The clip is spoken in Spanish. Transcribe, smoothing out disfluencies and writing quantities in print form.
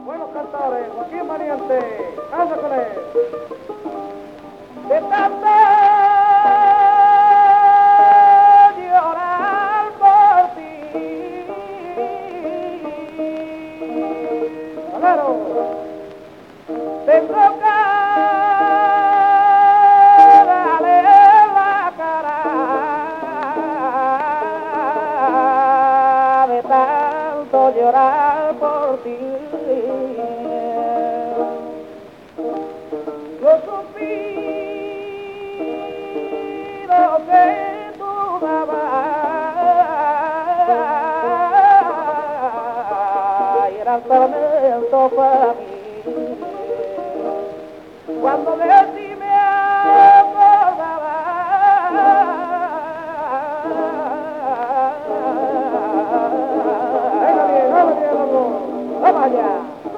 Buenos cantores, Joaquín Valiente, anda con él. De tanto llorar por ti, Valero, tengo que darle la cara de tanto llorar por ti. Yo suspiro que tú dabas y era tormento para mí. Cuando de ti me acordaba, venga bien, vamos allá.